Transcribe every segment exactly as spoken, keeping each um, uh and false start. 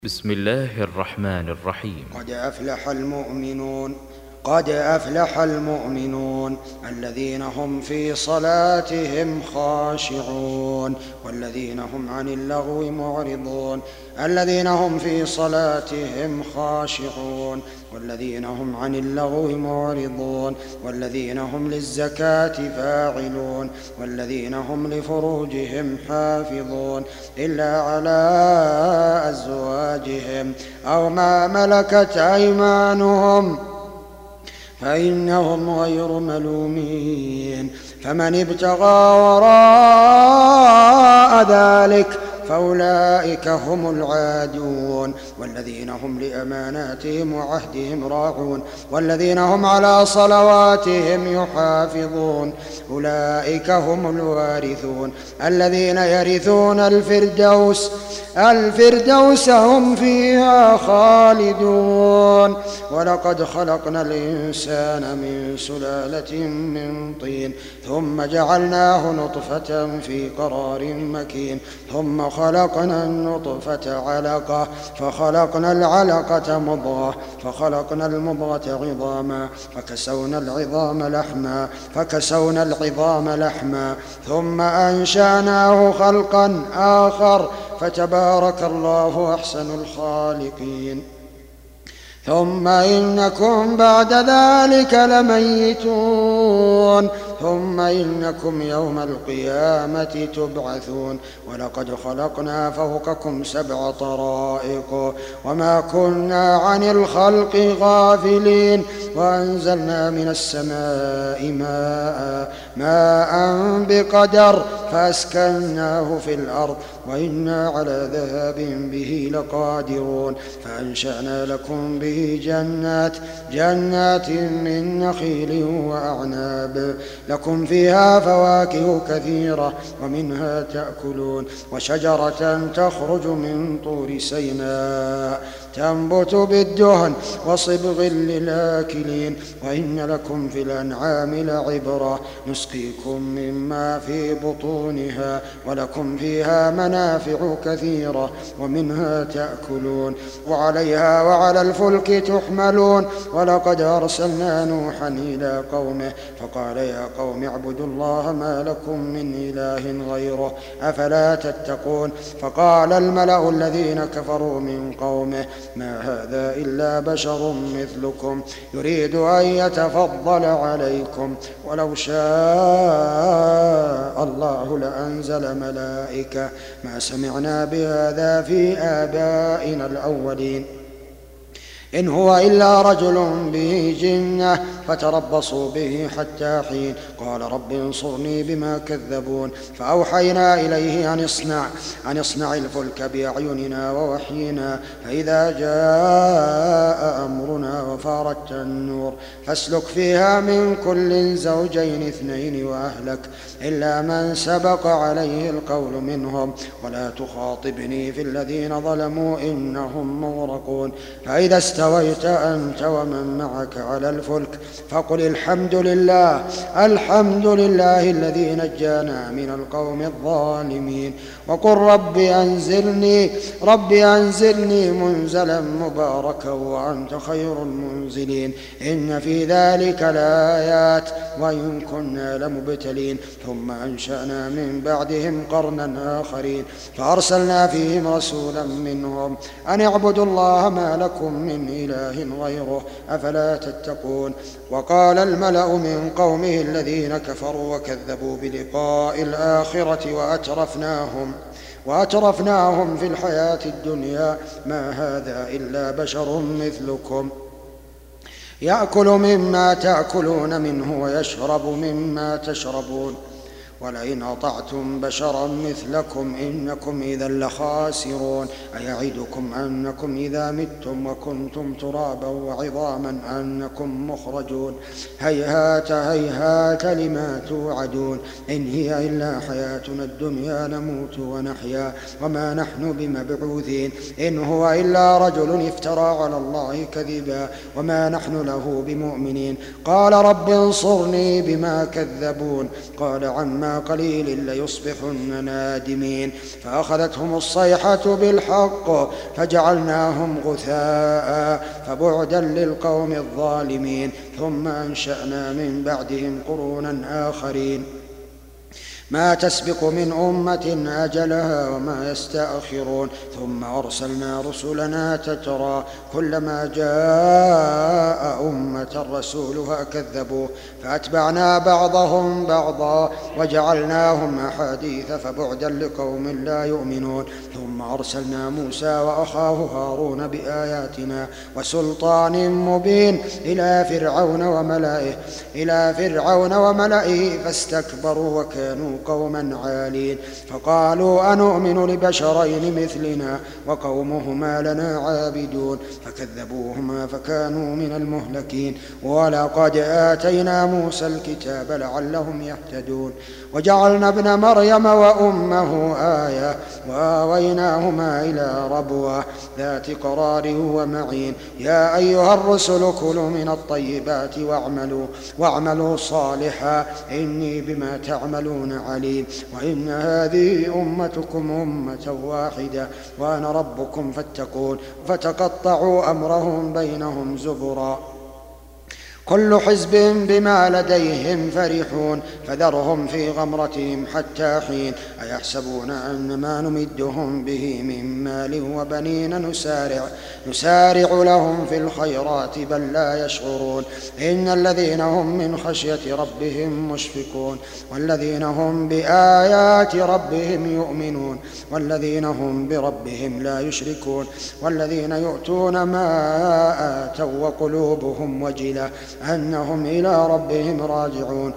بسم الله الرحمن الرحيم. قد أفلح المؤمنون قد أفلح المؤمنون الذين هم في صلاتهم خاشعون والذين هم عن اللغو معرضون الذين هم في صلاتهم خاشعون والذين هم عن اللغو معرضون والذين هم للزكاة فاعلون والذين هم لفروجهم حافظون إلا على أزواجهم أو ما ملكت أيمانهم فإنهم غير ملومين. فمن ابتغى وراء ذلك فأولئك هم العادون والذين هم لأماناتهم وعهدهم راعون والذين هم على صلواتهم يحافظون أولئك هم الوارثون الذين يرثون الفردوس الفردوس هم فيها خالدون. ولقد خلقنا الإنسان من سلالة من طين ثم جعلناه نطفة في قرار مكين ثم خلقنا النطفة علقة فخلقنا العلقة مضغة فخلقنا المضغة عظاما فكسونا العظام لحما فكسونا العظام لحما ثم أنشأناه خلقا آخر فتبارك الله أحسن الخالقين. ثم إنكم بعد ذلك لميتون ثم إنكم يوم القيامة تبعثون. ولقد خلقنا فوقكم سبع طرائق وما كنا عن الخلق غافلين وأنزلنا من السماء ماء ماء بقدر فأسكناه في الأرض وإنا على ذهاب به لقادرون. فأنشأنا لكم به جنات جنات من نخيل وأعناب لكم فيها فواكه كثيرة ومنها تأكلون وشجرة تخرج من طور سيناء تنبت بالدهن وصبغ للآكلين وإن لكم في الأنعام لعبرة نسقيكم مما في بطونها ولكم فيها منافع كثيرة ومنها تأكلون وعليها وعلى الفلك تحملون. ولقد أرسلنا نوحا إلى قومه فقال يا قوم اعبدوا الله ما لكم من إله غيره أفلا تتقون. فقال الملأ الذين كفروا من قومه ما هذا إلا بشر مثلكم يريد أن يتفضل عليكم ولو شاء الله لأنزل ملائكة ما سمعنا بهذا في آبائنا الأولين إن هو إلا رجل به جنة فتربصوا به حتى حين. قال رب انصرني بما كذبون فأوحينا إليه أن اصنع أن اصنع الفلك بأعيننا ووحينا فإذا جاء أمرنا وفارت النور فاسلك فيها من كل زوجين اثنين وأهلك إلا من سبق عليه القول منهم ولا تخاطبني في الذين ظلموا إنهم مغرقون. فإذا استويت أنت ومن معك على الفلك فقل الحمد لله الحمد لله الذي نجانا من القوم الظالمين وقل رب أنزلني رب أنزلني منزلا مباركا وأنت خير المنزلين إن في ذلك لآيات وإن كنا لمبتلين. ثم أنشأنا من بعدهم قرنا آخرين فأرسلنا فيهم رسولا منهم أن اعبدوا الله ما لكم من إله غيره أفلا تتقون. وقال الملأ من قومه الذين كفروا وكذبوا بلقاء الآخرة وأترفناهم وأترفناهم في الحياة الدنيا ما هذا إلا بشر مثلكم يأكل مما تأكلون منه ويشرب مما تشربون ولئن أطعتم بشرا مثلكم إنكم إذا لخاسرون. أيعدكم أنكم إذا متم وكنتم ترابا وعظاما أنكم مخرجون هيهات هيهات لما توعدون إن هي إلا حياتنا الدنيا نموت ونحيا وما نحن بمبعوثين إن هو إلا رجل افترى على الله كذبا وما نحن له بمؤمنين. قال رب انصرني بما كذبون قال عما عما قليل ليصبحن نادمين فأخذتهم الصيحة بالحق فجعلناهم غثاء فبعدا للقوم الظالمين ثم أنشأنا من بعدهم قرونا آخرين ما تسبق من أمة أجلها وما يستأخرون ثم أرسلنا رسلنا تترى كلما جاء أمة رسولها كذبوه فأتبعنا بعضهم بعضا وجعلناهم أحاديث فبعدا لقوم لا يؤمنون ثم أرسلنا موسى وأخاه هارون بآياتنا وسلطان مبين إلى فرعون وملئه إلى فرعون وملئه فاستكبروا وكانوا قوما عالين فقالوا أنؤمن لبشرين مثلنا وقومهما لنا عابدون فكذبوهما فكانوا من المهلكين ولقد آتينا موسى الكتاب لعلهم يهتدون وجعلنا ابن مريم وأمه آية وآويناهما إلى ربوة ذات قرار ومعين يا أيها الرسل كلوا من الطيبات واعملوا, واعملوا صالحا إني بما تعملون عليم وإن هذه أمتكم أمة واحدة وأنا ربكم فاتقون فتقطعوا أمرهم بينهم زبرا كل حزب بما لديهم فرحون فذرهم في غمرتهم حتى حين أيحسبون أن ما نمدهم به من مال وبنين نسارع, نسارع لهم في الخيرات بل لا يشعرون إن الذين هم من خشية ربهم مشفقون والذين هم بآيات ربهم يؤمنون والذين هم بربهم لا يشركون والذين يؤتون ما آتوا وقلوبهم وجلة أنهم إلى ربهم راجعون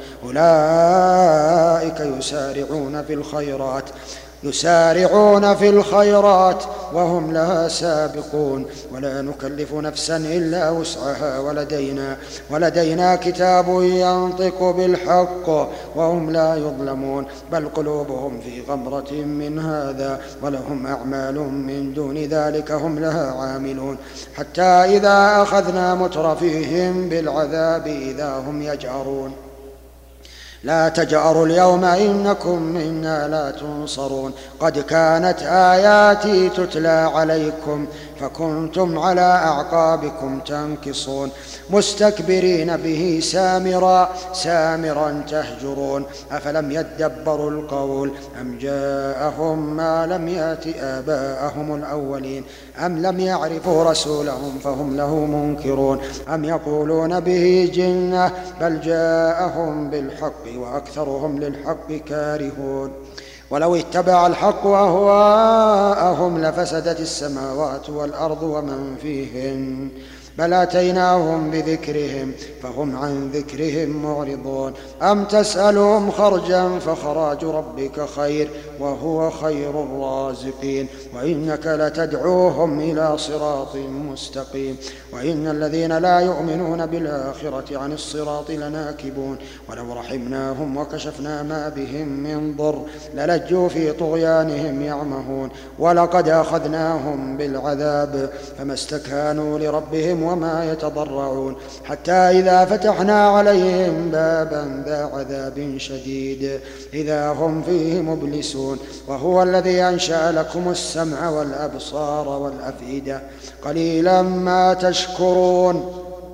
أولئك يسارعون في الخيرات يسارعون في الخيرات وهم لها سابقون ولا نكلف نفسا إلا وسعها ولدينا, ولدينا كتاب ينطق بالحق وهم لا يظلمون بل قلوبهم في غمرة من هذا ولهم أعمال من دون ذلك هم لها عاملون حتى إذا أخذنا مترفيهم بالعذاب إذا هم يجأرون لا تجأروا اليوم إنكم منا لا تنصرون قد كانت آياتي تتلى عليكم فكنتم على أعقابكم تنكصون مستكبرين به سامرا سامرا تهجرون أفلم يدبروا القول أم جاءهم ما لم يأت آباءهم الأولين أم لم يعرفوا رسولهم فهم له منكرون أم يقولون به جنة بل جاءهم بالحق وأكثرهم للحق كارهون ولو اتبع الحق أهواءهم لفسدت السماوات والأرض ومن فيهن بل أتيناهم بذكرهم فهم عن ذكرهم معرضون أم تسألهم خرجا فخراج ربك خير وهو خير الرازقين وإنك لتدعوهم إلى صراط مستقيم وإن الذين لا يؤمنون بالآخرة عن الصراط لناكبون ولو رحمناهم وكشفنا ما بهم من ضر للجوا في طغيانهم يعمهون ولقد أخذناهم بالعذاب فما استكانوا لربهم وما يتضرعون حتى إذا فتحنا عليهم بابا ذا عذاب شديد إذا هم فيه مبلسون وهو الذي أنشأ لكم السمع والأبصار والأفئدة قليلا ما تشكرون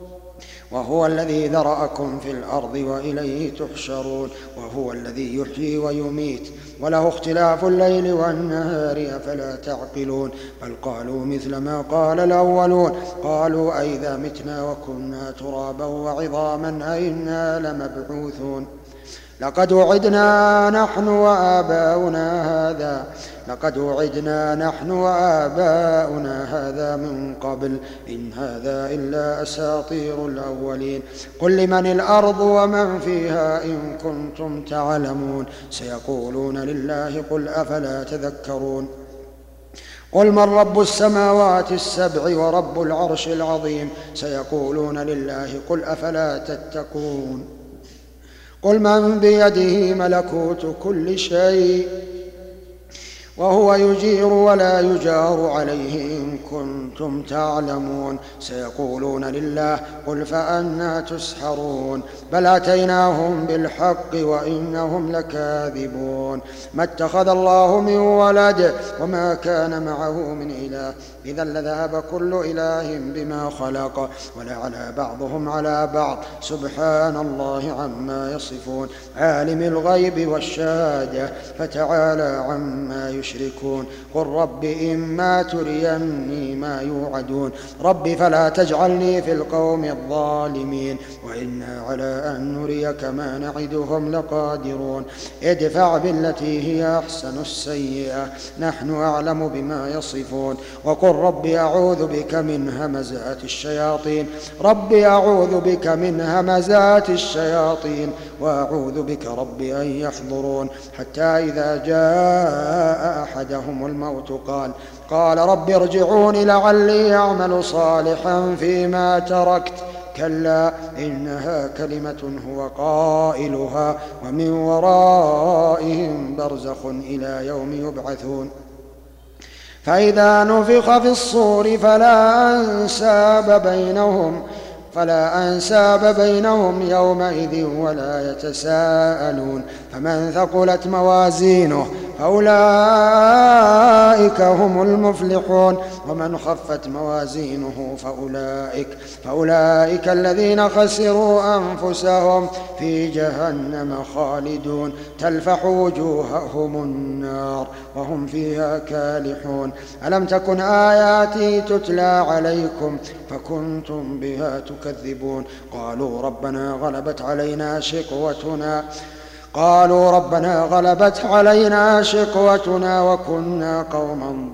وهو الذي ذرأكم في الأرض وإليه تحشرون وهو الذي يحيي ويميت وله اختلاف الليل والنهار أفلا تعقلون بل قالوا مثل ما قال الأولون قالوا أئذا متنا وكنا ترابا وعظاما أئنا لمبعوثون لقد وعدنا نحن وآباؤنا هذا لقد وعدنا نحن وآباؤنا هذا من قبل إن هذا إلا أساطير الأولين قل لمن الأرض ومن فيها إن كنتم تعلمون سيقولون لله قل أفلا تذكرون قل من رب السماوات السبع ورب العرش العظيم سيقولون لله قل أفلا تتقون قل من بيده ملكوت كل شيء وهو يجير ولا يجار عليه إن كنتم تعلمون. سيقولون لله قل فأنى تسحرون بل أتيناهم بالحق وإنهم لكاذبون. ما اتخذ الله من ولد وما كان معه من إله إذا لذهب كل إله بما خلق ولعلى بعضهم على بعض سبحان الله عما يصفون. عالم الغيب والشهادة فتعالى عما يشركون. قل رب إما تريني ما يوعدون رب فلا تجعلني في القوم الظالمين وإنا على أن نريك ما نعدهم لقادرون. ادفع بالتي هي أحسن السيئة نحن أعلم بما يصفون. وقل رب أعوذ بك من همزات الشياطين رب أعوذ بك من همزات الشياطين وأعوذ بك رب أن يحضرون. حتى إذا جاء أحدهم الموت قال قال رب ارجعون لعلي أعمل صالحا فيما تركت كلا إنها كلمة هو قائلها ومن ورائهم برزخ إلى يوم يبعثون. فإذا نفخ في الصور فلا أنساب بينهم فلا أنساب بينهم يومئذ ولا يتساءلون. فمن ثقلت موازينه فأولئك هم المفلحون ومن خفت موازينه فأولئك, فأولئك الذين خسروا أنفسهم في جهنم خالدون تلفح وجوههم النار وهم فيها كالحون. ألم تكن آياتي تتلى عليكم فكنتم بها تكذبون. قالوا ربنا غلبت علينا شقوتنا قالوا ربنا غلبت علينا شقوتنا وكنا قوما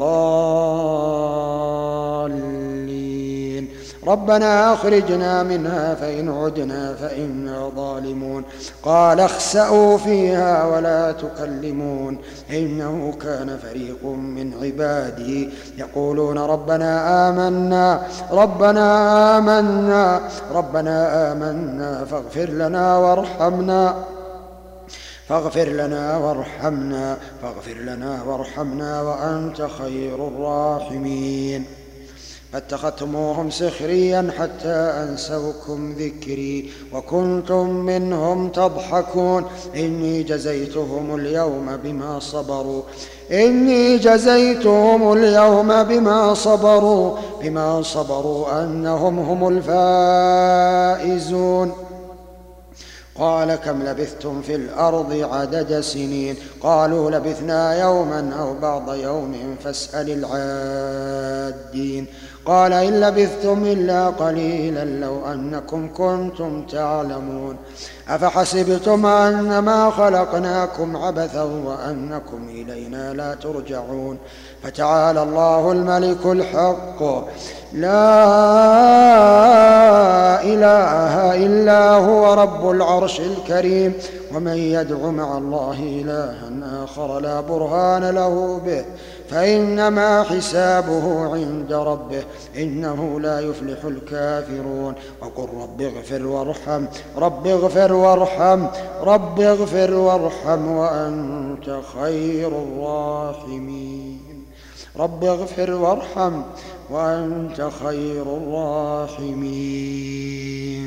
ضالين ربنا أخرجنا منها فإن عدنا فإنا ظالمون. قال اخسأوا فيها ولا تكلمون إنه كان فريق من عبادي يقولون ربنا آمنا ربنا آمنا ربنا آمنا فاغفر لنا وارحمنا فاغفر لنا وارحمنا فاغفر لنا وارحمنا وأنت خير الراحمين. فاتخذتموهم سخريا حتى أنسوكم ذكري وكنتم منهم تضحكون. إني جزيتهم اليوم بما صبروا إني جزيتهم اليوم بما صبروا بما صبروا أنهم هم الفائزون. قال كم لبثتم في الأرض عدد سنين قالوا لبثنا يوما أو بعض يوم فاسأل العادين. قال إن لبثتم إلا قليلا لو أنكم كنتم تعلمون. أفحسبتم أنما خلقناكم عبثا وأنكم إلينا لا ترجعون. فتعالى الله الملك الحق لا إله إلا هو رب العرش الكريم. ومن يدع مع الله إلها آخر لا برهان له به فإنما حسابه عند ربه إنه لا يفلح الكافرون. وقل رب اغفر وارحم رب اغفر وارحم رب اغفر وارحم وأنت خير الراحمين. رب اغفر وارحم وأنت خير الراحمين.